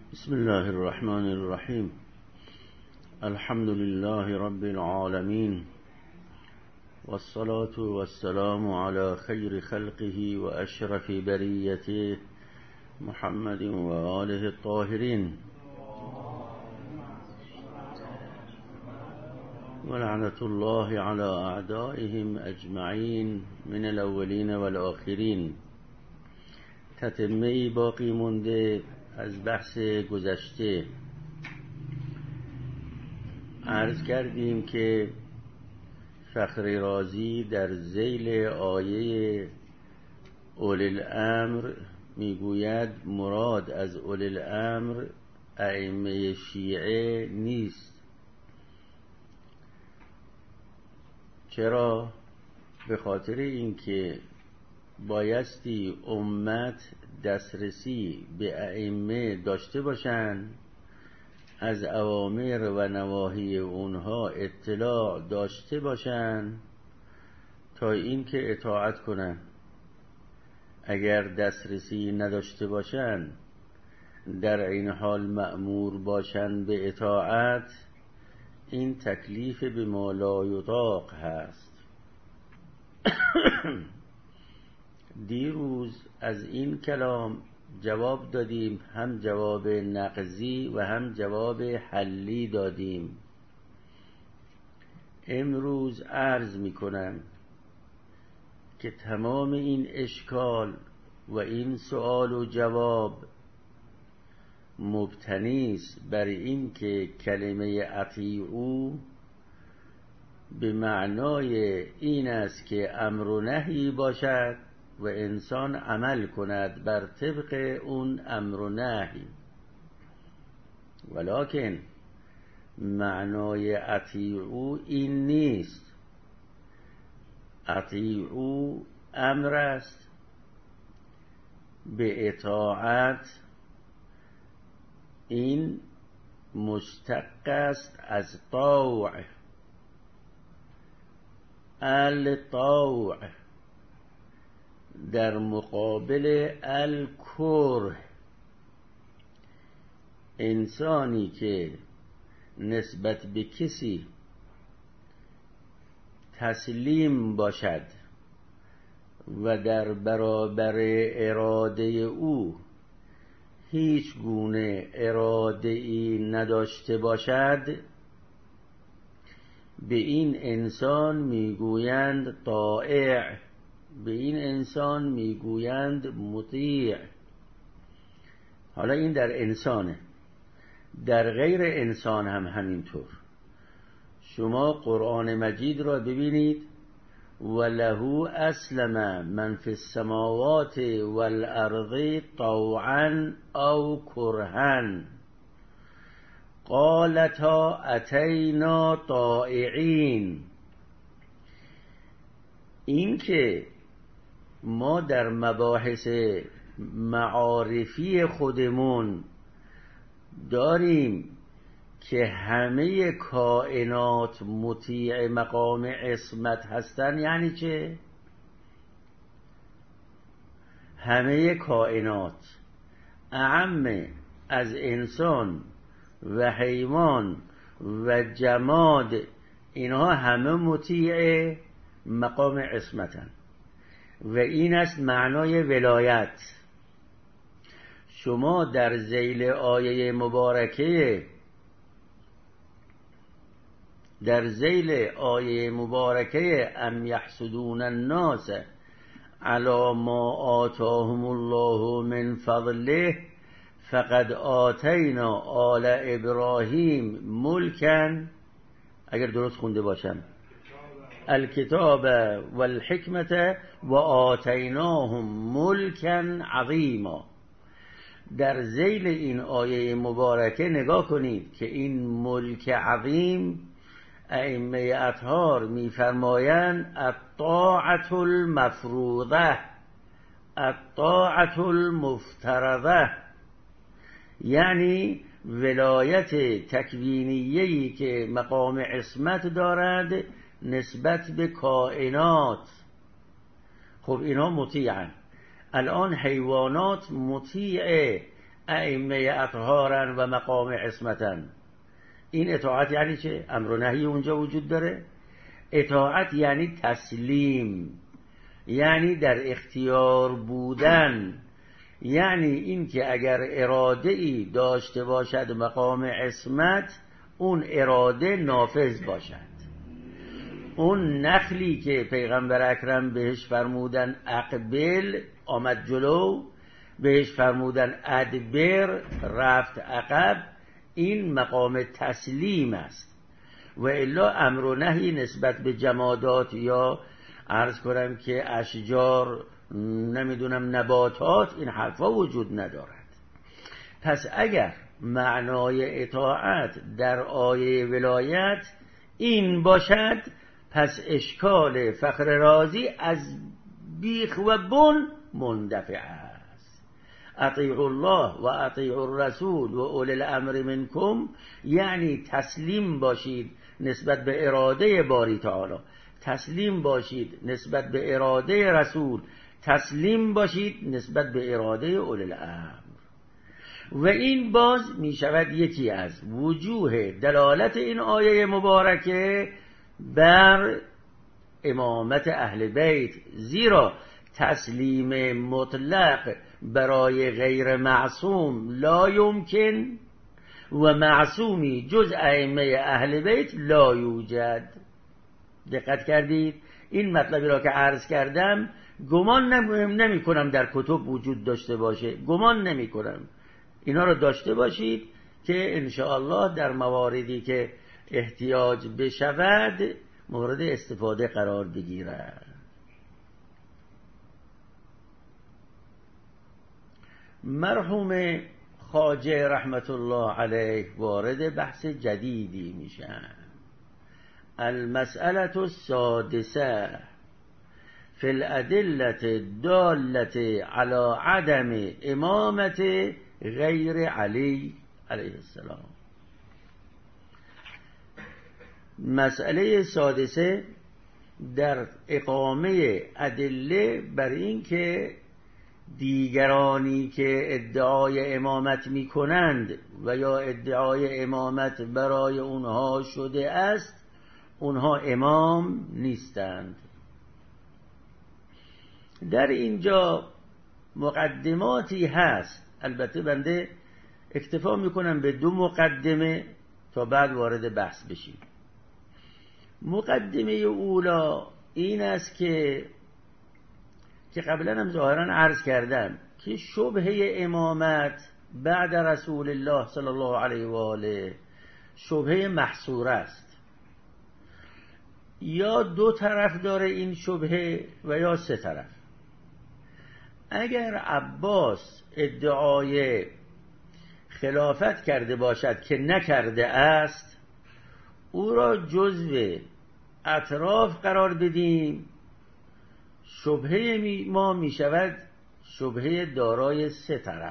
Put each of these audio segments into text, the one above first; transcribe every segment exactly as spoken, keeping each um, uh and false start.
بسم الله الرحمن الرحیم. الحمد لله رب العالمین والصلاة والسلام على خیر خلقه و اشرف بریته محمد و آله الطاهرین و لعنة الله على اعدائهم اجمعین من الاولین والآخرین. تتمه باقی مونده از بحث گذشته. عرض کردیم که فخری رازی در ذیل آیه اولی الامر میگوید مراد از اولی الامر ائمه شیعه نیست. چرا؟ به خاطر اینکه بایستی امت دسترسی به ائمه داشته باشند، از اوامر و نواهی اونها اطلاع داشته باشند تا اینکه اطاعت کنند. اگر دسترسی نداشته باشند، در این حال مأمور باشند به اطاعت، این تکلیف به ما لا یطاق هست. دیروز از این کلام جواب دادیم، هم جواب نقضی و هم جواب حلی دادیم. امروز عرض می کنم که تمام این اشکال و این سؤال و جواب مبتنی است بر این که کلمه اطیعوا به معنای این است که امر و نهی باشد و انسان عمل کند بر طبق اون امر و نهی، ولکن معنای اطیعوا این نیست. اطیعوا امر است، به اطاعت این مشتق است از طوع. الطوع در مقابل الکره. انسانی که نسبت به کسی تسلیم باشد و در برابر اراده او هیچ گونه اراده ای نداشته باشد، به این انسان میگویند طائع، به این انسان میگویند مطیع. حالا این در انسانه، در غیر انسان هم همینطور. شما قرآن مجید را ببینید، وله اسلم من فی السماوات والارض طوعا او کرها قالتا اتینا طائعین. این که ما در مباحث معارفی خودمون داریم که همه کائنات مطیع مقام عصمت هستن، یعنی چه؟ همه کائنات اعم از انسان و حیوان و جماد، اینها همه مطیع مقام عصمتن و این است معنای ولایت. شما در ذیل آیه مبارکه در ذیل آیه مبارکه ام یحسدون الناس علی ما آتاهم الله من فضله فقد آتینا آل ابراهیم ملکا، اگر درست خونده باشم، الکتاب والحکمت و آتیناهم ملکا عظیما. در ذیل این آیه مبارکه نگاه کنید که این ملک عظیم ائمه اطهار میفرمایند الطاعة المفروضه، الطاعة المفترضه، یعنی ولایت تکوینیه‌ای که مقام عصمت دارد نسبت به کائنات. خب اینا مطیعن. الان حیوانات مطیع ائمه اطهارن و مقام عصمتن. این اطاعت یعنی چه؟ امر و نهی اونجا وجود داره. اطاعت یعنی تسلیم، یعنی در اختیار بودن، یعنی این که اگر اراده ای داشته باشد مقام عصمت، اون اراده نافذ باشد. اون نخلی که پیغمبر اکرم بهش فرمودن اقبل، آمد جلو، بهش فرمودن ادبر، رفت عقب، این مقام تسلیم است. و الا امر و نهی نسبت به جمادات یا عرض کنم که اشجار، نمیدونم نباتات، این حرفا وجود ندارد. پس اگر معنای اطاعت در آیه ولایت این باشد، پس اشکال فخر رازی از بیخ و بن مندفع است. اطیعوا الله و اطیعوا الرسول و اولی الامر منکم، یعنی تسلیم باشید نسبت به اراده باری تعالی، تسلیم باشید نسبت به اراده رسول، تسلیم باشید نسبت به اراده اولی الامر. و این باز می شود یکی از وجوه دلالت این آیه مبارکه بر امامت اهل بیت، زیرا تسلیم مطلق برای غیر معصوم لا یمکن و معصومی جز ائمه اهل بیت لا یوجد. دقت کردید؟ این مطلبی را که عرض کردم گمان نمی کنم در کتب وجود داشته باشه، گمان نمی کنم. اینا رو داشته باشید که انشاءالله در مواردی که احتیاج بشود مورد استفاده قرار بگیرد. مرحوم خواجه رحمت الله علیه وارد بحث جدیدی میشن. المسئله السادسه فی الادله الداله علی عدم امامت غیر علی علیه السلام. مسئله سادسه در اقامه ادله بر این که دیگرانی که ادعای امامت می کنند و یا ادعای امامت برای اونها شده است، اونها امام نیستند. در اینجا مقدماتی هست، البته بنده اکتفا میکنم به دو مقدمه تا بعد وارد بحث بشیم. مقدمه اولا این است که که قبلا هم ظاهرا عرض کردم که شبهه امامت بعد رسول الله صلی الله علیه و آله شبهه محصور است. یا دو طرف داره این شبهه و یا سه طرف. اگر عباس ادعای خلافت کرده باشد که نکرده است، او را جزو اطراف قرار بدیم، شبهه ما می شود شبهه دارای سه طرف.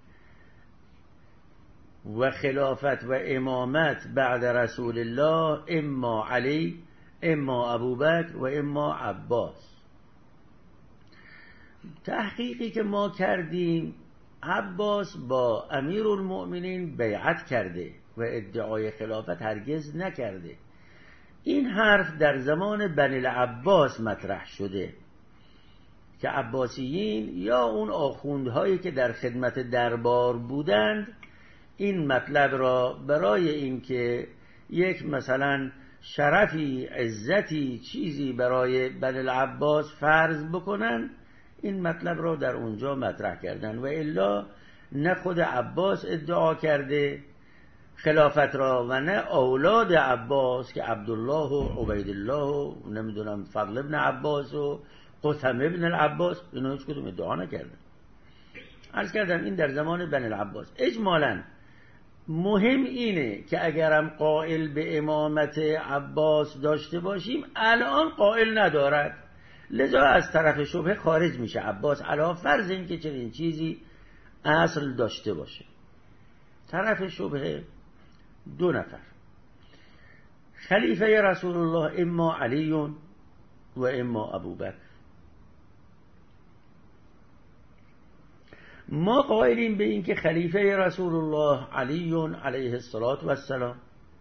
و خلافت و امامت بعد رسول الله اما علی، اما ابوبکر و اما عباس. تحقیقی که ما کردیم، عباس با امیرالمؤمنین بیعت کرده و ادعای خلافت هرگز نکرده. این حرف در زمان بنی العباس مطرح شده که عباسیین یا اون آخوندهایی که در خدمت دربار بودند این مطلب را برای اینکه یک مثلا شرفی، عزتی، چیزی برای بنی العباس فرض بکنن، این مطلب را در اونجا مطرح کردن. و الا نه خود عباس ادعا کرده خلافت را و نه اولاد عباس که عبدالله و عبیدالله و نمیدونم فضل ابن عباس و قسم ابن العباس، اینا هیچ کدوم ادعا نکردن. عرض کردم این در زمان بنی العباس. اجمالاً مهم اینه که اگرم قائل به امامت عباس داشته باشیم، الان قائل ندارد، لذا از طرف شبهه خارج میشه عباس، علا فرض این که چنین چیزی اصل داشته باشه. طرف شبهه دو نفر، خلیفه رسول الله اما علی و اما ابوبکر. ما قائلیم به این که خلیفه رسول الله علی علیه السلام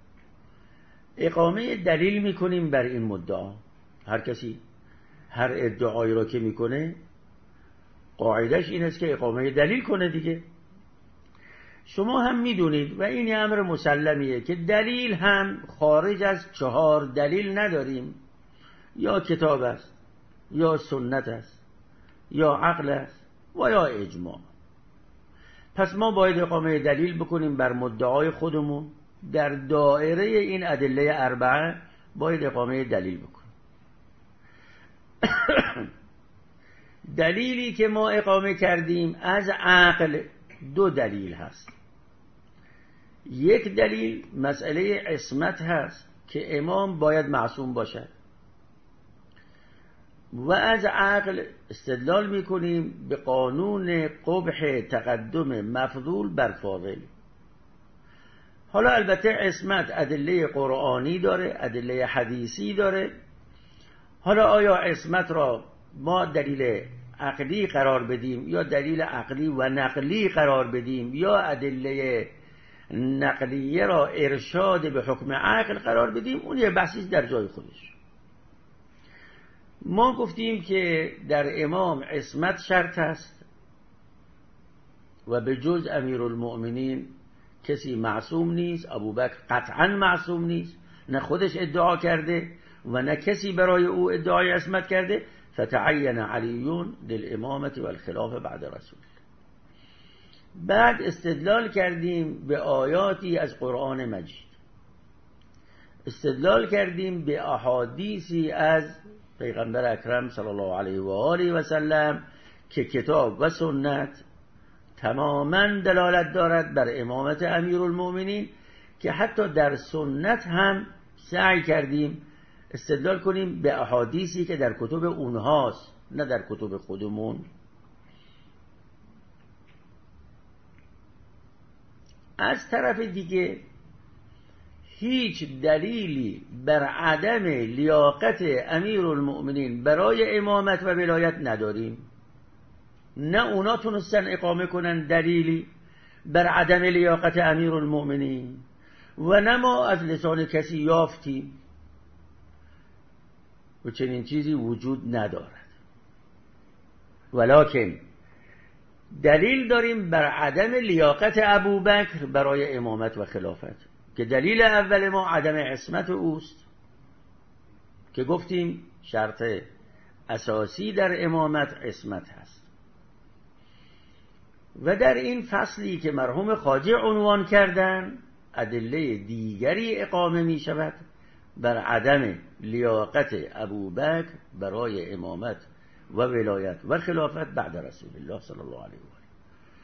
اقامه دلیل میکنیم بر این مدعا. هر کسی هر ادعایی را که میکنه قاعدش این است که اقامه دلیل کنه دیگه. شما هم میدونید و این امر مسلمیه که دلیل هم خارج از چهار دلیل نداریم. یا کتاب است، یا سنت است، یا عقل است و یا اجماع. پس ما باید اقامه دلیل بکنیم بر مدعای خودمون. در دائره این ادله اربعه باید اقامه دلیل بکنیم. دلیلی که ما اقامه کردیم از عقل دو دلیل هست. یک دلیل مسئله عصمت هست که امام باید معصوم باشد و از عقل استدلال میکنیم به قانون قبح تقدم مفضول بر فاضل. حالا البته عصمت ادله قرآنی داره، ادله حدیثی داره. حالا آیا عصمت را ما دلیل عقلی قرار بدیم یا دلیل عقلی و نقلی قرار بدیم یا ادله نقلیه را ارشاد به حکم عقل قرار بدیم، اون یه بحثی در جای خودش. ما گفتیم که در امام عصمت شرط است و به جز امیرالمؤمنین کسی معصوم نیست. ابوبکر قطعا معصوم نیست، نه خودش ادعا کرده و نه کسی برای او ادعای عصمت کرده. فتعین علیون للامامة والخلافة بعد رسول. بعد استدلال کردیم به آیاتی از قرآن مجید، استدلال کردیم به احادیثی از پیغمبر اکرم صلی الله علیه و آله و سلم که کتاب و سنت تماما دلالت دارد بر امامت امیرالمؤمنین، که حتی در سنت هم سعی کردیم استدلال کنیم به احادیثی که در کتب اونهاست نه در کتب خودمون. از طرف دیگه هیچ دلیلی بر عدم لیاقت امیرالمؤمنین برای امامت و ولایت نداریم. نه اونا تونستن اقامه کنن دلیلی بر عدم لیاقت امیرالمؤمنین و نه ما از لسان کسی یافتیم و چنین چیزی وجود ندارد. ولکن دلیل داریم بر عدم لیاقت ابوبکر برای امامت و خلافت، که دلیل اول ما عدم عصمت اوست که گفتیم شرط اساسی در امامت عصمت هست. و در این فصلی که مرحوم خواجه عنوان کردن ادله دیگری اقامه می شود بر عدم لیاقت ابوبکر برای امامت و ولایت و خلافت بعد رسول الله صلی الله علیه و آله.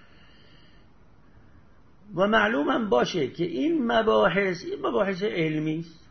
و معلومم باشه که این مباحث این مباحث علمی است.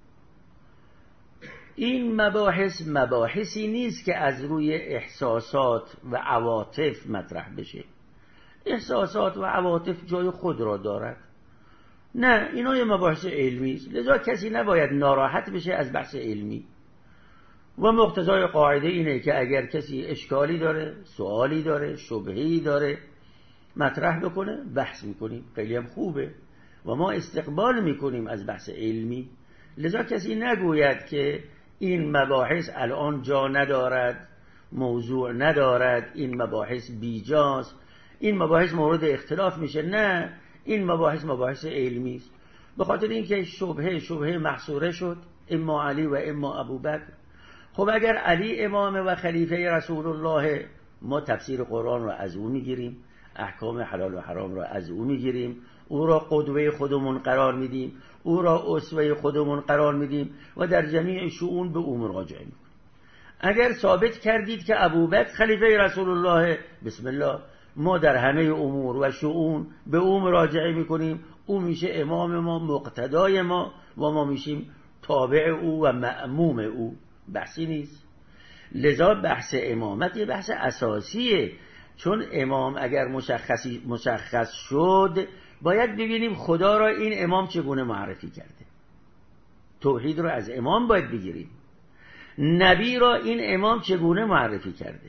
این مباحث مباحثی نیست که از روی احساسات و عواطف مطرح بشه. احساسات و عواطف جای خود را دارد. نه، اینا یه مباحث علمی است، لذا کسی نباید ناراحت بشه از بحث علمی. و مقتضای قاعده اینه که اگر کسی اشکالی داره، سوالی داره، شبهه‌ای داره، مطرح بکنه، بحث میکنیم، خیلی هم خوبه و ما استقبال میکنیم از بحث علمی. لذا کسی نگوید که این مباحث الان جا ندارد، موضوع ندارد، این مباحث بیجاست، این مباحث مورد اختلاف میشه. نه، این مباحث مباحث علمی است. به خاطر اینکه شبهه شبهه محصوره شد، اما علی و اما ابوبکر. خب اگر علی امام و خلیفه رسول الله، ما تفسیر قرآن رو از او میگیریم، احکام حلال و حرام رو از او میگیریم، او را قدوه خودمون قرار میدیم، او را اسوه خودمون قرار میدیم و در جمیع شؤون به او مراجعه میکنیم. اگر ثابت کردید که ابوبکر خلیفه رسول الله، بسم الله، ما در همه امور و شؤون به او مراجعه میکنیم، او میشه امام ما، مقتدای ما و ما میشیم تابع او و مأموم او. بحثی نیست. لذا بحث امامت یه بحث اساسیه، چون امام اگر مشخصی مشخص شد باید ببینیم خدا را این امام چگونه معرفی کرده. توحید را از امام باید بگیریم. نبی را این امام چگونه معرفی کرده.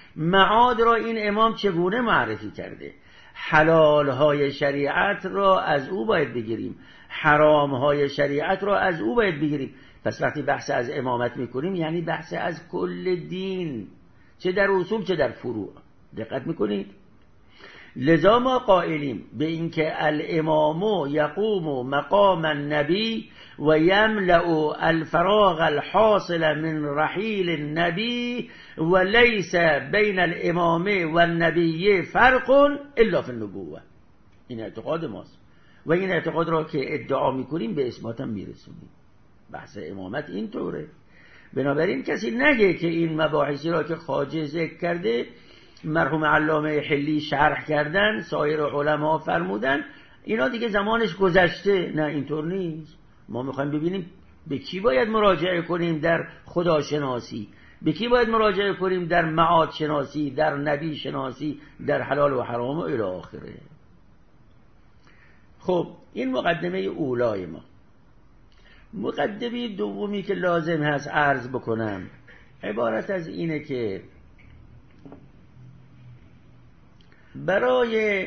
معاد را این امام چگونه معرفی کرده، حلالهای شریعت را از او باید بگیریم، حرامهای شریعت را از او باید بگیریم. پس وقتی بحث از امامت میکنیم یعنی بحث از کل دین، چه در اصول چه در فروع. دقت میکنید؟ لذا ما قائلیم به اینکه الامام یقوم مقام النبی و یملأ الفراغ الحاصل من رحیل النبی و لیس بین الامام و النبی فرق الا فی النبوة. این اعتقاد ماست و این اعتقاد را که ادعا میکنیم به اثبات هم میرسونیم. بحث امامت این طوره. بنابراین کسی نگه که این مباحثی را که خواجه ذکر کرده مرحوم علامه حلی شرح کردن، سایر علما فرمودن، اینا دیگه زمانش گذشته. نه، اینطور نیست. ما میخوایم ببینیم به کی باید مراجعه کنیم در خداشناسی، به کی باید مراجعه کنیم در معاد شناسی، در نبی شناسی، در حلال و حرام و الی آخره. خب این مقدمه اولای ما. مقدمه دومی که لازم هست عرض بکنم عبارت از اینه که برای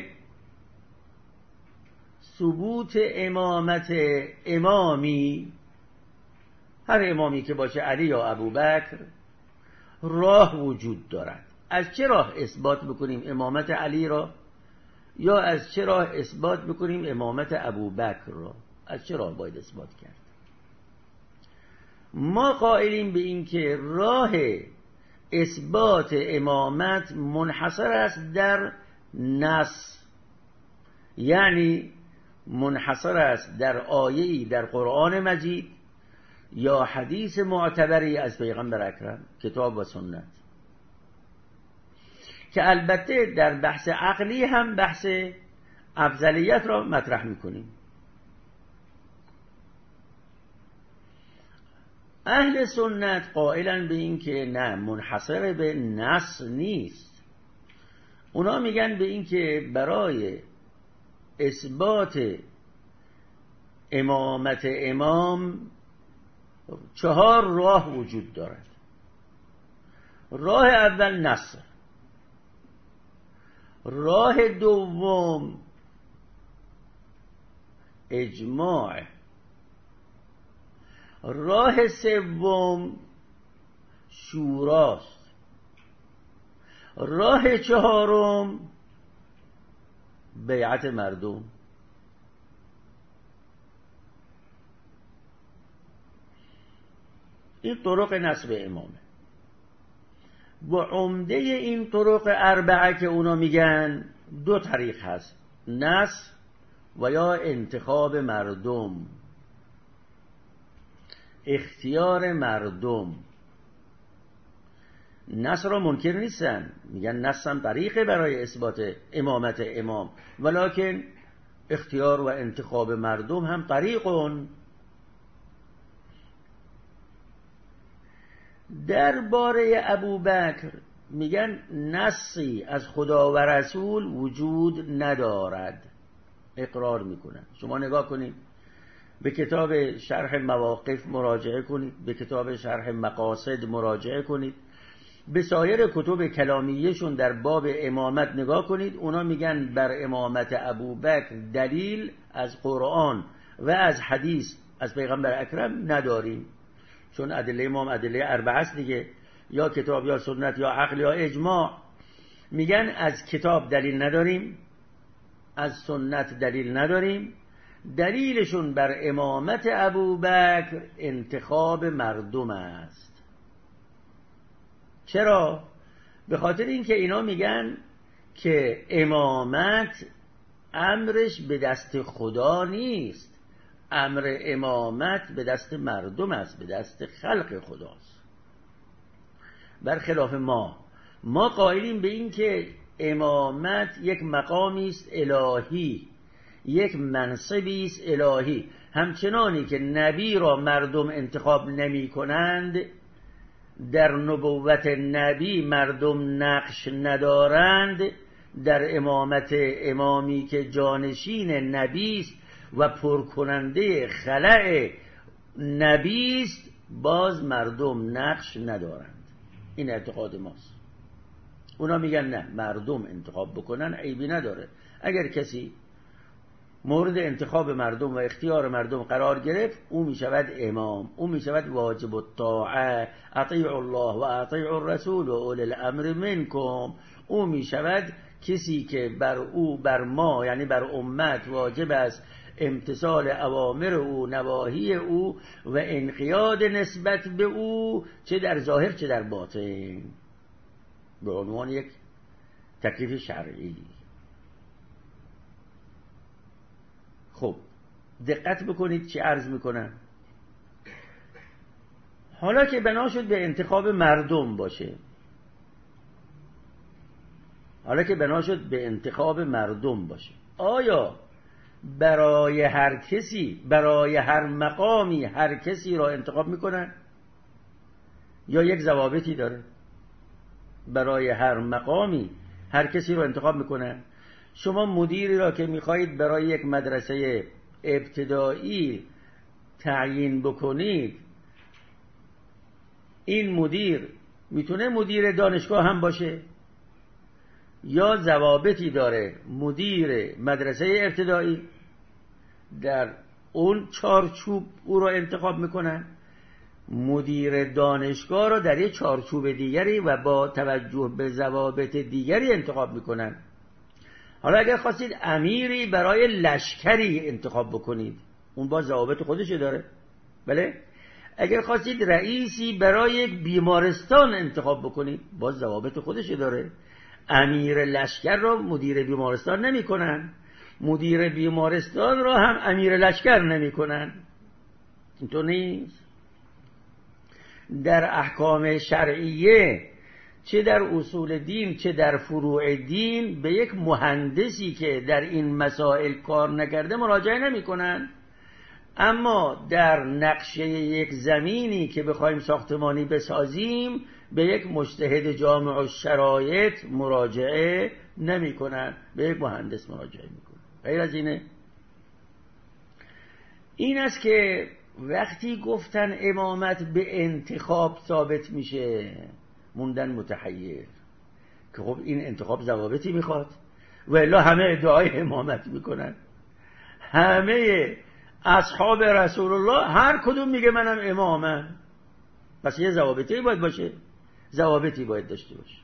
ثبوت امامت امامی، هر امامی که باشه، علی یا ابوبکر، راه وجود دارد. از چه راه اثبات بکنیم امامت علی را، یا از چه راه اثبات بکنیم امامت ابوبکر را؟ از چه راه باید اثبات کرد؟ ما قائلیم به این که راه اثبات امامت منحصر است در نص، یعنی منحصر است در آیه‌ای در قرآن مجید یا حدیث معتبری از پیغمبر اکرم، کتاب و سنت، که البته در بحث عقلی هم بحث افضلیت را مطرح میکنیم. اهل سنت قائلن به این که نه، منحصر به نص نیست. اونا میگن به این که برای اثبات امامت امام چهار راه وجود دارد. راه اول نص، راه دوم اجماع، راه سوم شوراست، راه چهارم بیعت مردم. این طرق نصب امامه. و عمده این طرق اربعه که اونا میگن دو طریق هست، نص و یا انتخاب مردم، اختیار مردم. نص را منکر نیستن، میگن نص هم طریقه برای اثبات امامت امام، ولکن اختیار و انتخاب مردم هم طریقون. درباره ابوبکر میگن نصی از خدا و رسول وجود ندارد، اقرار میکنن. شما نگاه کنید به کتاب شرح مواقف مراجعه کنید، به کتاب شرح مقاصد مراجعه کنید، به سایر کتب کلامیهشون در باب امامت نگاه کنید. اونا میگن بر امامت ابوبکر دلیل از قرآن و از حدیث از پیغمبر اکرم نداریم، چون ادله امام ادله اربعه است دیگه، یا کتاب یا سنت یا عقل یا اجماع. میگن از کتاب دلیل نداریم، از سنت دلیل نداریم. دلیلشون بر امامت ابوبکر انتخاب مردم است. چرا؟ به خاطر اینکه اینا میگن که امامت امرش به دست خدا نیست، امر امامت به دست مردم است، به دست خلق خداست. برخلاف ما ما قائلیم به این که امامت یک مقامی است الهی، یک منصبی است الهی. همچنانی که نبی را مردم انتخاب نمی کنند، در نبوت نبی مردم نقش ندارند، در امامت امامی که جانشین نبی است و پرکننده خلأ نبی است باز مردم نقش ندارند. این اعتقاد ماست. اونا میگن نه، مردم انتخاب بکنن عیبی نداره. اگر کسی مورد انتخاب مردم و اختیار مردم قرار گرفت، او میشود امام، او میشود واجب الطاعه، اطیعوا الله و اطیعوا الرسول و اولی الامر منکم. او میشود کسی که بر او، بر ما یعنی بر امت واجب است امتثال اوامر او، نواهی او و انقیاد نسبت به او، چه در ظاهر چه در باطن، به عنوان یک تکلیف شرعی. خب دقت بکنید چی عرض میکنم. حالا که بنا شد به انتخاب مردم باشه، حالا که بنا شد به انتخاب مردم باشه، آیا برای هر کسی، برای هر مقامی هر کسی را انتخاب میکنن یا یک ضوابطی داره؟ برای هر مقامی هر کسی را انتخاب میکنن. شما مدیری را که میخواهید برای یک مدرسه ابتدایی تعیین بکنید، این مدیر میتونه مدیر دانشگاه هم باشه یا ضوابطی داره؟ مدیر مدرسه ابتدایی در اون چارچوب او را انتخاب میکنن، مدیر دانشگاه را در یک چارچوب دیگری و با توجه به ضوابط دیگری انتخاب میکنن. حالا اگر خواستید امیری برای لشکری انتخاب بکنید، اون با ضوابط خودش داره، بله؟ اگر خواستید رئیسی برای یک بیمارستان انتخاب بکنید، با ضوابط خودش داره. امیر لشکر را مدیر بیمارستان نمی کنن، مدیر بیمارستان را هم امیر لشکر نمی کنن. اینطور نیست. در احکام شرعیه، چه در اصول دین چه در فروع دین، به یک مهندسی که در این مسائل کار نکرده مراجعه نمی کنن. اما در نقشه یک زمینی که بخوایم ساختمانی بسازیم، به یک مجتهد جامع الشرایط مراجعه نمی کنن، به یک مهندس مراجعه می کنن. غیر از اینه. این است که وقتی گفتن امامت به انتخاب ثابت میشه، موندن متحیر که خب این انتخاب ضوابطی میخواد و الا همه ادعای امامت میکنن. همه اصحاب رسول الله هر کدوم میگه منم امامم، پس یه ضوابطی باید باشه، ضوابطی باید داشته باشه.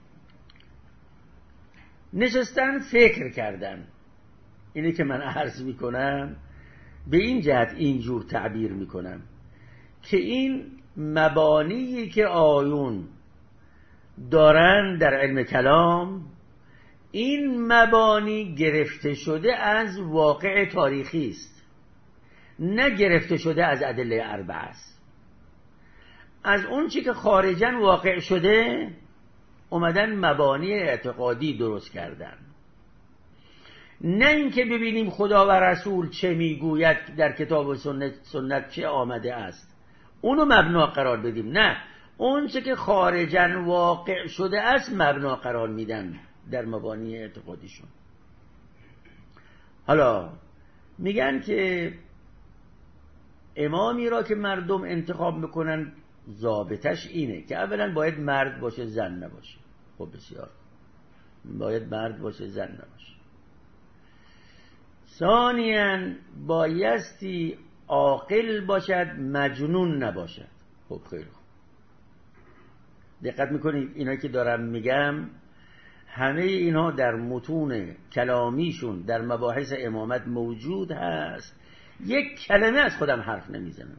نشستن فکر کردن. اینی که من عرض میکنم به این جهت اینجور تعبیر میکنم که این مبانی که آیون دارن در علم کلام، این مبانی گرفته شده از واقع تاریخی است، نه گرفته شده از ادله اربعه است. از اون چی که خارجاً واقع شده اومدن مبانی اعتقادی درست کردن، نه اینکه ببینیم خدا و رسول چه میگوید در کتاب و سنت, سنت چه آمده است اونو مبنا قرار بدیم، نه، اون چه که خارجاً واقع شده است مبنا قرار میدن در مبانی اعتقادیشون. حالا میگن که امامی را که مردم انتخاب میکنن ضابطش اینه که اولا باید مرد باشه زن نباشه. خب بسیار، باید مرد باشه زن نباشه. ثانیاً بایستی عاقل باشد، مجنون نباشد. خب خیلی خوب، دقت میکنید اینا که دارم میگم همه اینا در متون کلامیشون در مباحث امامت موجود هست. یک کلمه از خودم حرف نمیزنم.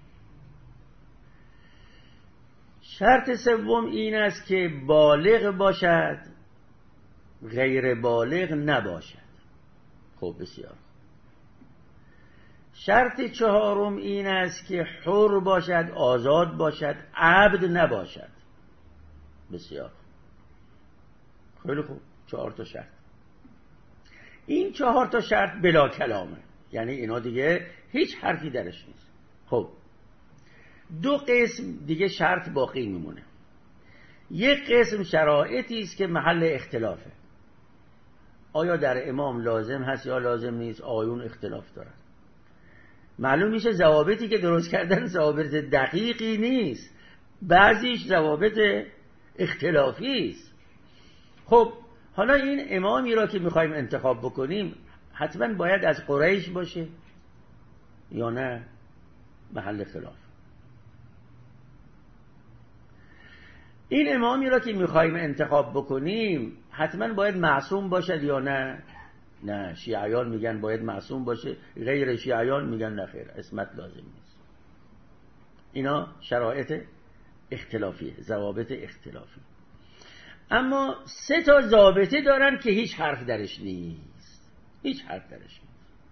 شرط سوم این است که بالغ باشد، غیر بالغ نباشد. خب بسیار. شرط چهارم این است که حر باشد، آزاد باشد، عبد نباشد. بسیار خیلی خوب، چهار تا شرط. این چهار تا شرط بلا کلامه، یعنی اینا دیگه هیچ حرفی درش نیست. خب دو قسم دیگه شرط باقی میمونه. یک قسم شرایطی است که محل اختلافه، آیا در امام لازم هست یا لازم نیست، آیون اختلاف دارن. معلوم میشه ضوابطی که درست کردن ضوابط دقیقی نیست، بعضیش ضوابط اختلافی است. خب حالا این امامی را که میخوایم انتخاب بکنیم حتما باید از قریش باشه یا نه؟ محل خلاف. این امامی را که میخوایم انتخاب بکنیم حتما باید معصوم باشد یا نه؟ نه، شیعیان میگن باید معصوم باشه، غیر شیعیان میگن نه خیر، عصمت لازم نیست. اینا شرایط اختلافیه، ضوابط اختلافی. اما سه تا ضابطه دارن که هیچ حرف درش نیست، هیچ حرف درش نیست.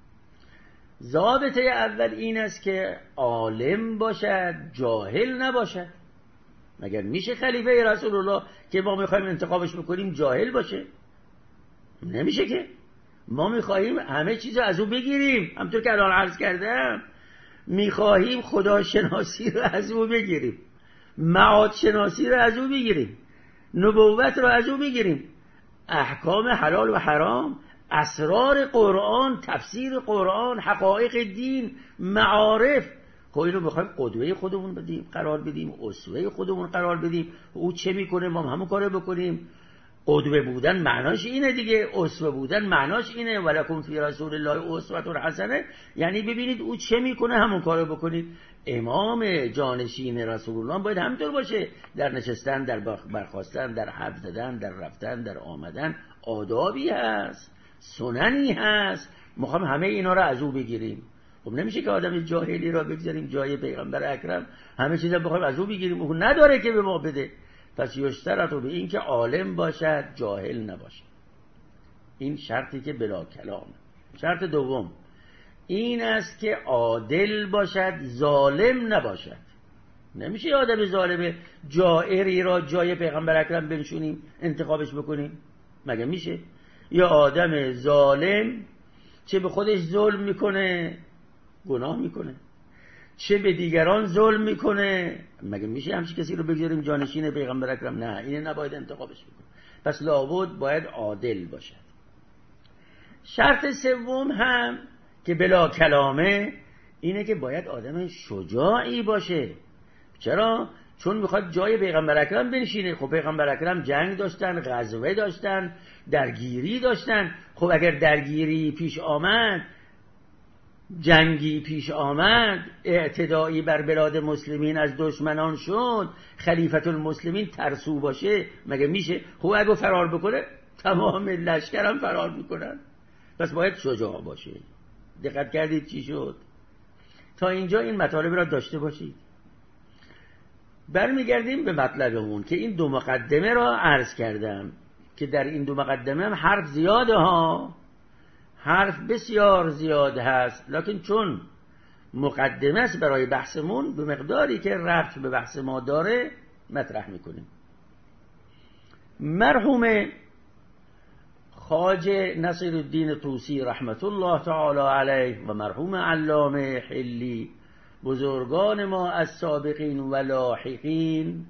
ضابطه اول این است که عالم باشد، جاهل نباشد. مگر میشه خلیفه رسول الله که ما میخوایم انتخابش بکنیم جاهل باشه؟ نمیشه که. ما میخواهیم همه چیز از او بگیریم، همطور که الان عرض کردم میخواهیم خداشناسی رو از او بگیریم، معاد شناسی رو از او بگیریم، نبوت رو از او بگیریم، احکام حلال و حرام، اسرار قرآن، تفسیر قرآن، حقایق دین، معارف. خب اینو میخوایم قدوه خودمون بدیم قرار بدیم، اسوه خودمون قرار بدیم. او چه میکنه ما همون کارو بکنیم. قدوه بودن معناش اینه دیگه، اسوه بودن معناش اینه، ولکم فی رسول الله اسوه حسنه، یعنی ببینید او چه میکنه همون کارو بکنید. امام جانشین رسول الله باید همینطور باشه، در نشستن، در برخاستن، در حرف زدن، در رفتن، در آمدن آدابی هست، سننی هست. میخوام همه اینا رو از او بگیریم. خب نمیشه که آدم جاهلی را بگذاریم جای پیغمبر اکرم، همه چیزا بخوایم از او بگیریم، او نداره که به ما بده. پس یشترط به این که عالم باشد، جاهل نباشد. این شرطی که بلا کلام. شرط دوم این است که عادل باشد، ظالم نباشد. نمیشه آدم ظالم جائری را جای پیغمبر اکرم بنشونیم انتخابش بکنیم، مگه میشه؟ یا آدم ظالم چه به خودش ظلم میکنه گناه میکنه، چه به دیگران ظلم میکنه، مگه میشه همچین کسی رو بگذاریم جانشین پیغمبر اکرم؟ نه، اینه نباید انتخابش بکنیم. پس لابد باید عادل باشد. شرط سوم هم که بلا کلامه اینه که باید آدم شجاعی باشه. چرا؟ چون میخواد جای پیغمبر اکرم بنشینه. خب پیغمبر اکرم جنگ داشتن، غزوه داشتن، درگیری داشتن. خب اگر درگیری پیش آمد، جنگی پیش آمد، اعتدایی بر بلاد مسلمین از دشمنان شد، خلیفت المسلمین ترسو باشه، مگه میشه؟ خب اگه فرار بکنه تمام لشکرم فرار میکنن. پس باید شجاع باشه. دقت کردید چی شد؟ تا اینجا این مطالب را داشته باشید. برمیگردیم به مطلبمون که این دو مقدمه را عرض کردم که در این دو مقدمه هم حرف زیاده ها، حرف بسیار زیاد هست، لکن چون مقدمه است برای بحثمون، به مقداری که ربط به بحث ما داره مطرح میکنیم. مرحوم خواجه نصیرالدین طوسی رحمت الله تعالی علیه و مرحوم علامه حلی، بزرگان ما از سابقین و لاحقین،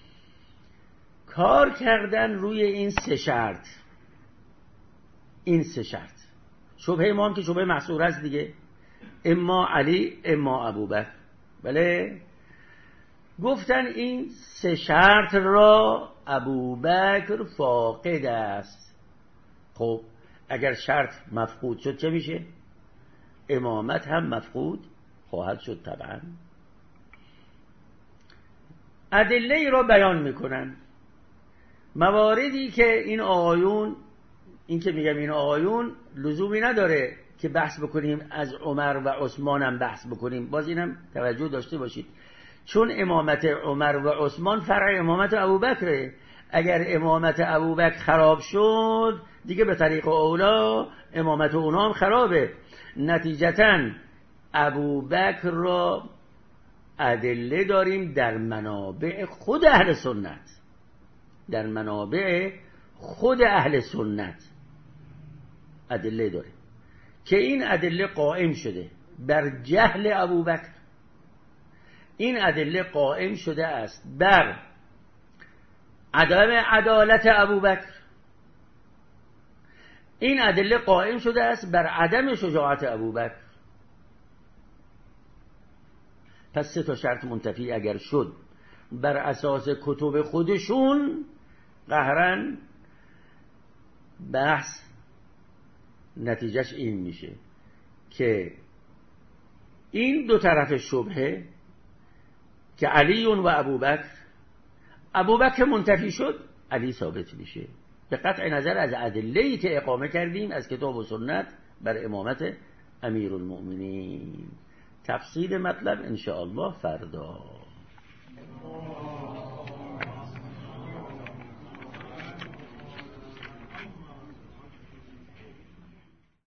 کار کردن روی این سه شرط. این سه شرط شبهه ما هم که شبهه محصور است دیگه، اما علی اما ابوبکر. بله، گفتن این سه شرط را ابوبکر فاقد است. خب اگر شرط مفقود شد چه میشه؟ امامت هم مفقود خواهد شد طبعا. ادله ای را بیان میکنن، مواردی که این آقایون، این که میگم این آقایون لزومی نداره که بحث بکنیم از عمر و عثمان هم بحث بکنیم، باز اینم توجه داشته باشید، چون امامت عمر و عثمان فرع امامت ابوبکره. اگر امامت ابوبکر خراب شد دیگه به طریق اولا امامت اونا هم خرابه. نتیجتاً ابوبکر را ادله داریم در منابع خود اهل سنت، در منابع خود اهل سنت ادله داریم که این ادله قائم شده بر جهل ابوبکر، این ادله قائم شده است بر عدم عدالت ابوبکر، این ادله قائم شده است بر عدم شجاعت ابوبکر. پس سه تا شرط منتفی اگر شد بر اساس کتب خودشون، قهرن بحث نتیجهش این میشه که این دو طرف شبهه که علی و ابوبکر، ابوبکر منتفی شد، علی ثابت میشه، به قطع نظر از ادله‌ای که اقامه کردیم از کتاب و سنت بر امامت امیرالمؤمنین. تفصیل مطلب ان شاء الله فردا.